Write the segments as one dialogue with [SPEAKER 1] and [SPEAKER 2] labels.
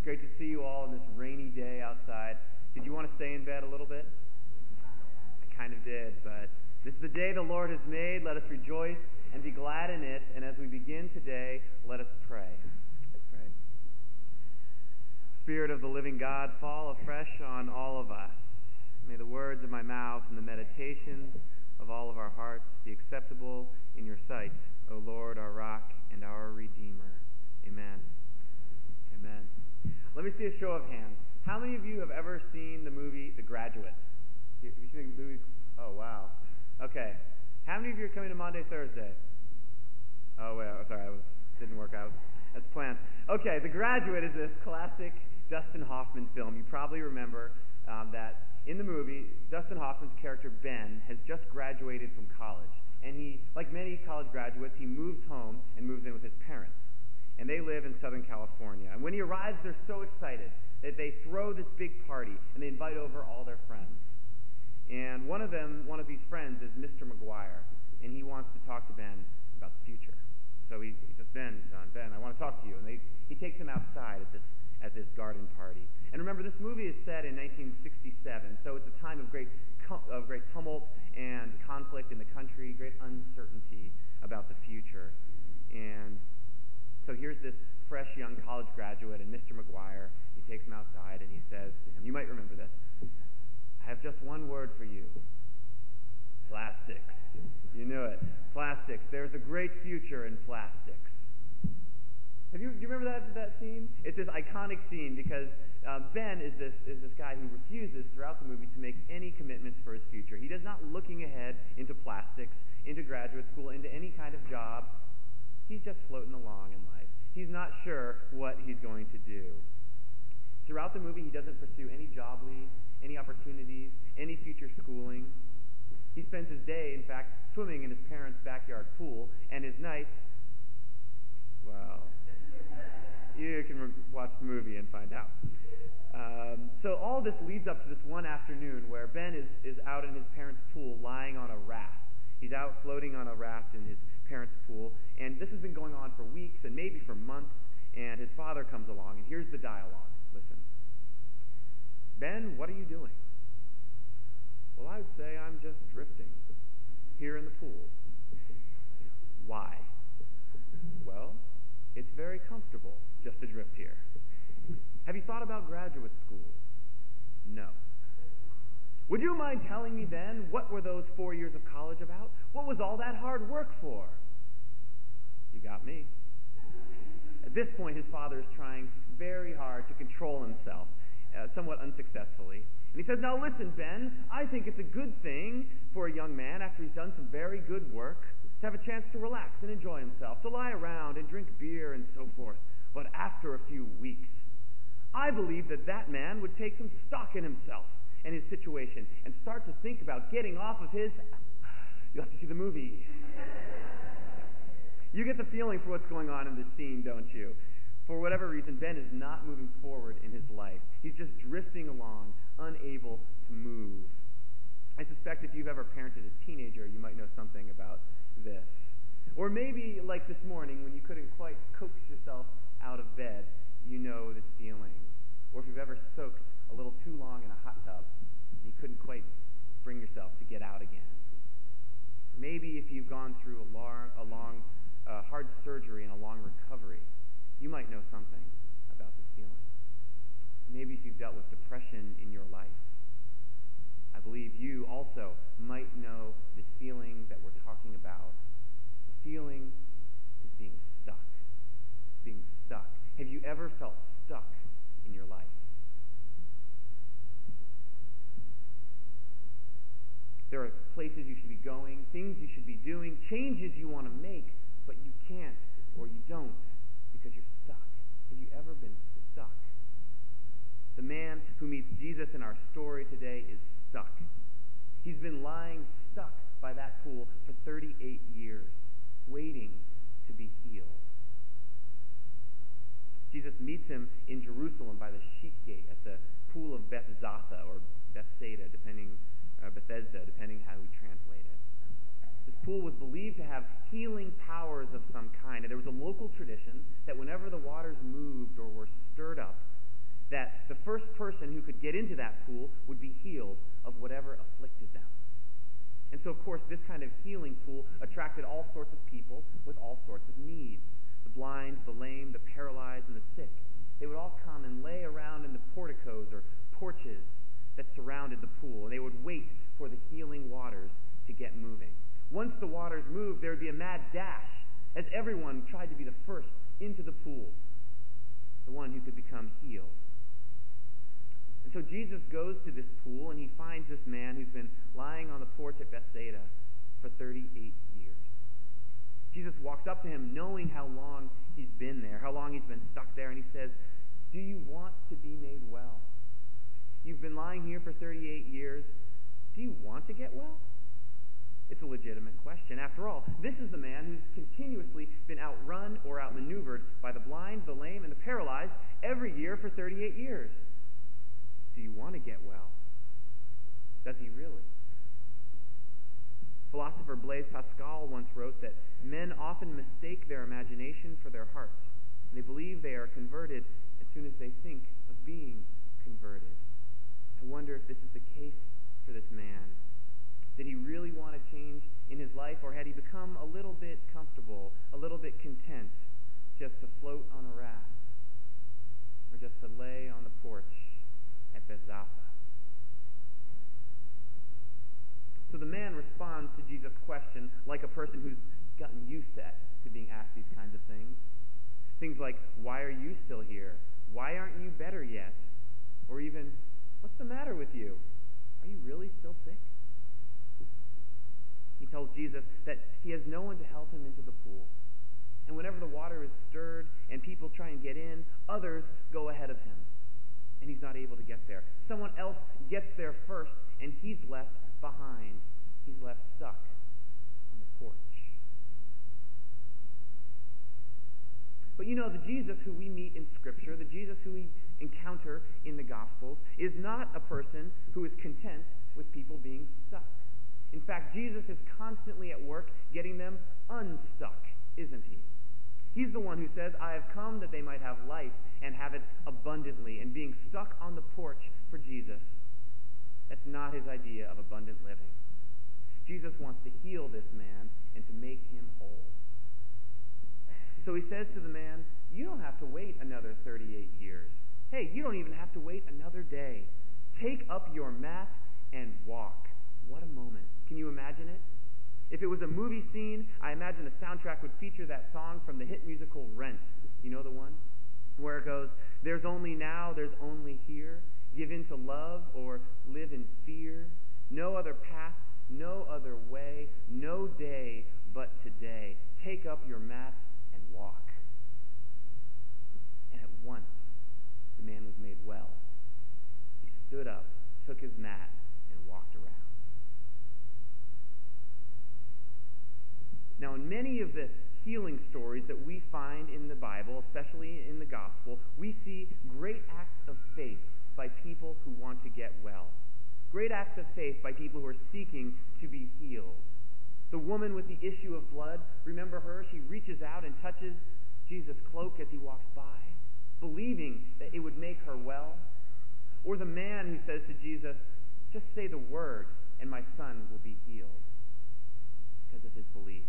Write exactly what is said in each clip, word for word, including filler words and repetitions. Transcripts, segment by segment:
[SPEAKER 1] great to see you all on this rainy day outside. Did you want to stay in bed a little bit? I kind of did, but this is the day the Lord has made. Let us rejoice and be glad in it. And as we begin today, let us pray. Let's pray. Spirit of the living God, fall afresh on all of us. May the words of my mouth and the meditations of all of our hearts be acceptable in your sight, O Lord, our rock and our Redeemer. Amen. Amen. Let me see a show of hands. How many of you have ever seen the movie The Graduate? Have you seen the movie? Oh, wow. Okay. How many of you are coming to Monday, Thursday? Oh, well, sorry, I was, didn't work out as planned. Okay, The Graduate is this classic Dustin Hoffman film. You probably remember um, that in the movie, Dustin Hoffman's character, Ben, has just graduated from college. And he, like many college graduates, he moves home and moves in with his parents. And they live in Southern California. And when he arrives, they're so excited that they throw this big party and they invite over all their friends. And one of them, one of these friends is Mister McGuire, and he wants to talk to Ben about the future. So he, he says, Ben, son, Ben, I want to talk to you. And they, he takes him outside at this at this garden party. And remember, this movie is set in nineteen sixty-seven, so it's a time of great of great tumult and conflict in the country, great uncertainty about the future. And so here's this fresh young college graduate, and Mister McGuire, he takes him outside and he says to him, you might remember this, I have just one word for you. Plastics. You knew it. Plastics. There's a great future in plastics. Have you, do you remember that, that scene? It's this iconic scene because uh, Ben is this, is this guy who refuses throughout the movie to make any commitments for his future. He is not looking ahead into plastics, into graduate school, into any kind of job. He's just floating along in life. He's not sure what he's going to do. Throughout the movie, he doesn't pursue any job leads, any opportunities, any future schooling. He spends his day, in fact, swimming in his parents' backyard pool, and his nights, well, you can re- watch the movie and find out. Um, so all this leads up to this one afternoon where Ben is, is out in his parents' pool lying on a raft. He's out floating on a raft in his parents' pool, and this has been going on for weeks and maybe for months, and his father comes along, and here's the dialogue. Listen. Ben, what are you doing? Well, I would say I'm just drifting here in the pool. Why? Well, it's very comfortable just to drift here. Have you thought about graduate school? No. Would you mind telling me then, what were those four years of college about? What was all that hard work for? You got me. At this point, his father is trying very hard to control himself, uh, somewhat unsuccessfully. And he says, now listen, Ben, I think it's a good thing for a young man after he's done some very good work to have a chance to relax and enjoy himself, to lie around and drink beer and so forth. But after a few weeks, I believe that that man would take some stock in himself and his situation and start to think about getting off of his... You'll have to see the movie. You get the feeling for what's going on in this scene, don't you? For whatever reason, Ben is not moving forward in his life. He's just drifting along, unable to move. I suspect if you've ever parented a teenager, you might know something about this. Or maybe, like this morning, when you couldn't quite coax yourself out of bed, you know this feeling. Or if you've ever soaked a little too long in a hot tub, and you couldn't quite bring yourself to get out again. Maybe if you've gone through a long, a long uh, hard surgery and a long recovery, you might know something about this feeling. Maybe if you've dealt with depression in your life, I believe you also might know this feeling that we're talking about. The feeling is being stuck. Being stuck. Have you ever felt stuck in your life? There are places you should be going, things you should be doing, changes you want to make, but you can't or you don't because you're stuck. Have you ever been stuck? The man who meets Jesus in our story today is stuck. He's been lying stuck by that pool for thirty-eight years, waiting to be healed. Jesus meets him in Jerusalem by the sheep gate at the pool of Bethzatha, or Bethsaida, depending, uh, Bethesda, depending how we translate it. This pool was believed to have healing powers of some kind, and there was a local tradition that whenever the waters moved or were stirred up, that the first person who could get into that pool would be healed of whatever afflicted them. And so, of course, this kind of healing pool attracted all sorts of people with all sorts of needs. The blind, the lame, the paralyzed, and the sick. They would all come and lay around in the porticos or porches that surrounded the pool, and they would wait for the healing waters to get moving. Once the waters moved, there would be a mad dash as everyone tried to be the first into the pool, the one who could become healed. And so Jesus goes to this pool, and he finds this man who's been lying on the porch at Bethsaida for thirty-eight years. Jesus walks up to him knowing how long he's been there, how long he's been stuck there, and he says, "Do you want to be made well? You've been lying here for thirty-eight years. Do you want to get well?" It's a legitimate question. After all, this is the man who's continuously been outrun or outmaneuvered by the blind, the lame, and the paralyzed every year for thirty-eight years. Do you want to get well? Does he really? Philosopher Blaise Pascal once wrote that men often mistake their imagination for their hearts. They believe they are converted as soon as they think of being converted. I wonder if this is the case for this man. Did he really want to change in his life, or had he become a little bit comfortable, a little bit content, just to float on a raft, or just to lay on the porch at Bethsaida? So the man responds to Jesus' question like a person who's gotten used to, to being asked these kinds of things. Things like, "Why are you still here? Why aren't you better yet?" Or even, "What's the matter with you? Are you really still sick?" He tells Jesus that he has no one to help him into the pool. And whenever the water is stirred and people try and get in, others go ahead of him. And he's not able to get there. Someone else gets there first, and he's left behind. He's left stuck on the porch. But you know, the Jesus who we meet in Scripture, the Jesus who we encounter in the Gospels, is not a person who is content with people being stuck. In fact, Jesus is constantly at work getting them unstuck, isn't he? He's the one who says, "I have come that they might have life and have it abundantly." And being stuck on the porch for Jesus, that's not his idea of abundant living. Jesus wants to heal this man and to make him whole. So he says to the man, "You don't have to wait another thirty-eight years. Hey, you don't even have to wait another day. Take up your mat and walk." What a moment. Can you imagine it? If it was a movie scene, I imagine the soundtrack would feature that song from the hit musical Rent. You know the one? Where it goes, "There's only now, there's only here. Give in to love or live in fear. No other path, no other way, no day but today. Take up your mat and walk." And at once, the man was made well. He stood up, took his mat, and walked around. Now, in many of the healing stories that we find in the Bible, especially in the Gospel, we see great acts of faith by people who want to get well. Great acts of faith by people who are seeking to be healed. The woman with the issue of blood, remember her? She reaches out and touches Jesus' cloak as he walks by, believing that it would make her well. Or the man who says to Jesus, "Just say the word and my son will be healed," because of his belief.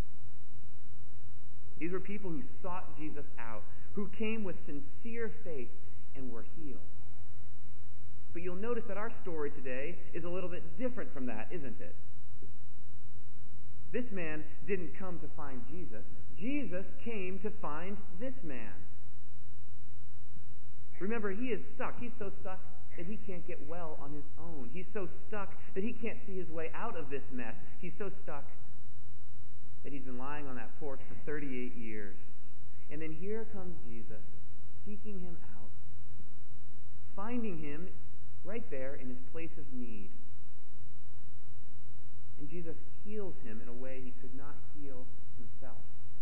[SPEAKER 1] These were people who sought Jesus out, who came with sincere faith and were healed. But you'll notice that our story today is a little bit different from that, isn't it? This man didn't come to find Jesus. Jesus came to find this man. Remember, he is stuck. He's so stuck that he can't get well on his own. He's so stuck that he can't see his way out of this mess. He's so stuck that he's been lying on that porch for thirty-eight years. And then here comes Jesus, seeking him out, finding him right there in his place of need. And Jesus heals him in a way he could not heal himself.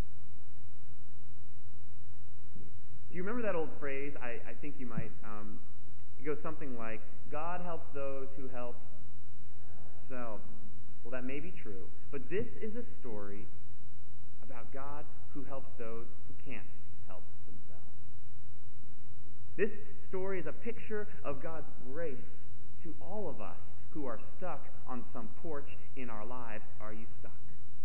[SPEAKER 1] Do you remember that old phrase? I, I think you might. Um, it goes something like, "God helps those who help themselves." Well, that may be true, but this is a story about God who helps those who can't help themselves. This story is a picture of God's grace to all of us who are stuck on some porch in our lives. Are you stuck?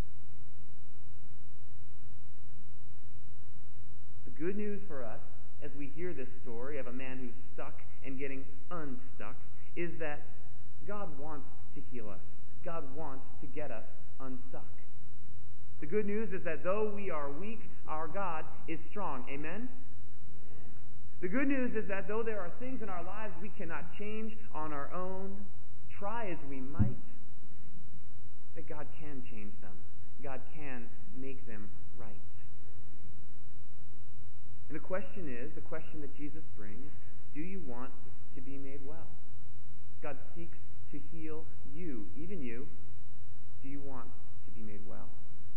[SPEAKER 1] The good news for us as we hear this story of a man who's stuck and getting unstuck is that God wants to heal us. God wants to get us unstuck. The good news is that though we are weak, our God is strong. Amen? The good news is that though there are things in our lives we cannot change on our own, try as we might, that God can change them. God can make them right. And the question is, the question that Jesus brings, do you want to be made well? God seeks to heal you, even you. Do you want to be made well?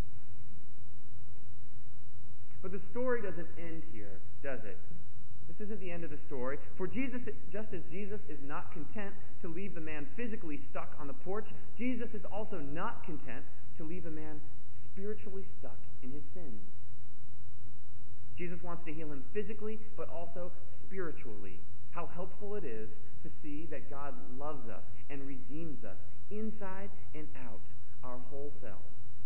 [SPEAKER 1] But the story doesn't end here, does it? This isn't the end of the story. For Jesus, just as Jesus is not content to leave the man physically stuck on the porch, Jesus is also not content to leave a man spiritually stuck in his sins. Jesus wants to heal him physically, but also spiritually. How helpful it is to see that God loves us and redeems us inside and out, our whole selves.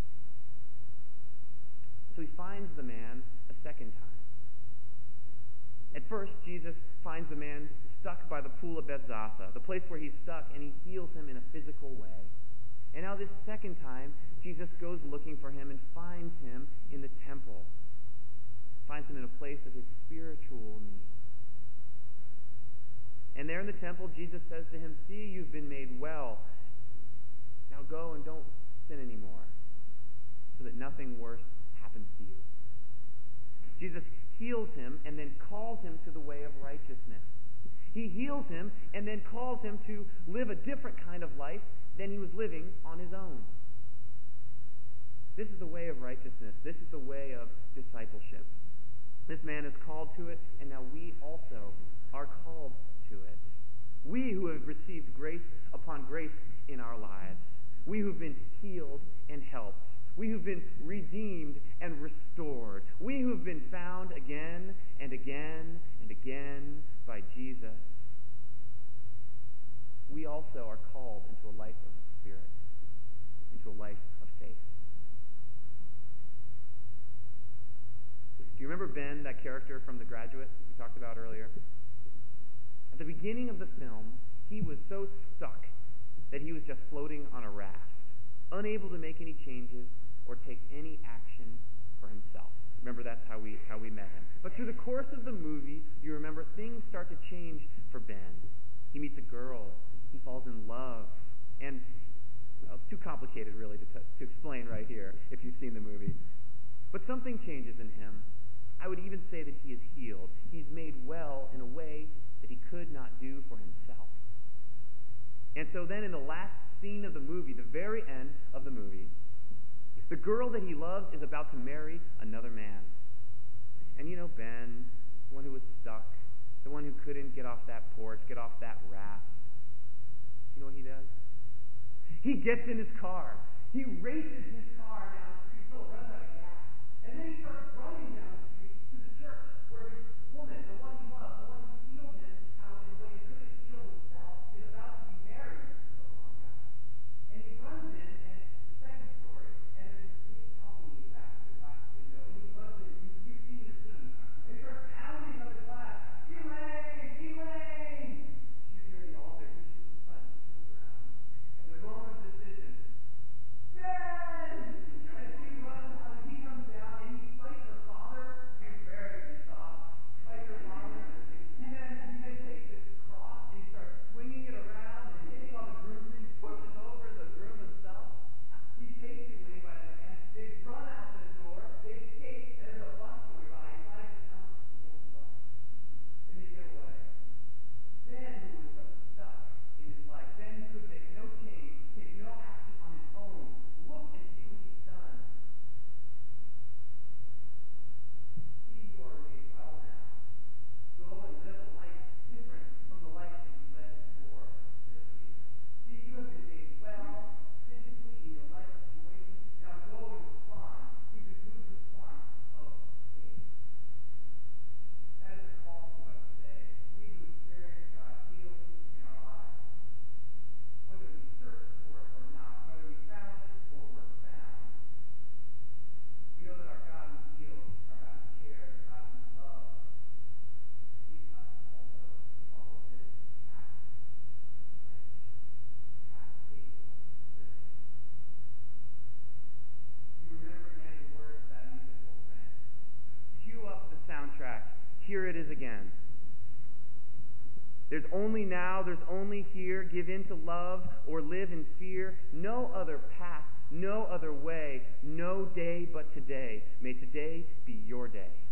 [SPEAKER 1] So he finds the man a second time. At first, Jesus finds the man stuck by the pool of Bethzatha, the place where he's stuck, and he heals him in a physical way. And now this second time, Jesus goes looking for him and finds him in the temple, finds him in a place of his spiritual need. And there in the temple, Jesus says to him, "See, you've been made well. Now go and don't sin anymore, so that nothing worse happens to you." Jesus heals him and then calls him to the way of righteousness. He heals him and then calls him to live a different kind of life than he was living on his own. This is the way of righteousness. This is the way of discipleship. This man is called to it, and now we also are called to it. We who have received grace upon grace in our lives. We who've been healed and helped. We who've been redeemed and restored. We who've been found again and again and again by Jesus. We also are called into a life of the Spirit, into a life of faith. Do you remember Ben, that character from The Graduate we talked about earlier? At the beginning of the film, he was so stuck that he was just floating on a raft, unable to make any changes or take any action for himself. Remember, that's how we how we met him. But through the course of the movie, you remember things start to change for Ben. He meets a girl. He falls in love. And well, it's too complicated, really, to, t- to explain right here if you've seen the movie. But something changes in him. I would even say that he is healed. He's made well in a way that he could not do for himself. And so then in the last scene of the movie, the very end of the movie, the girl that he loves is about to marry another man. And you know, Ben, the one who was stuck, the one who couldn't get off that porch, get off that raft, you know what he does? He gets in his car. He races his car down the street until it runs out of gas. And then he starts running down the street to the church where his woman, the one he loves, the one who healed him out in a way he couldn't heal himself, is about to be married to the wrong guy. And he runs in, and the second story, and there's this big balcony in the back of the glass window, and he runs in, you, you've seen the scene, and he starts pounding on the glass, "Elaine! Elaine!" She's near the altar, he shoots in front, he turns around, and the moment of decision, "Ben!" again. There's only now, there's only here. Give in to love or live in fear. No other path, no other way, no day but today. May today be your day.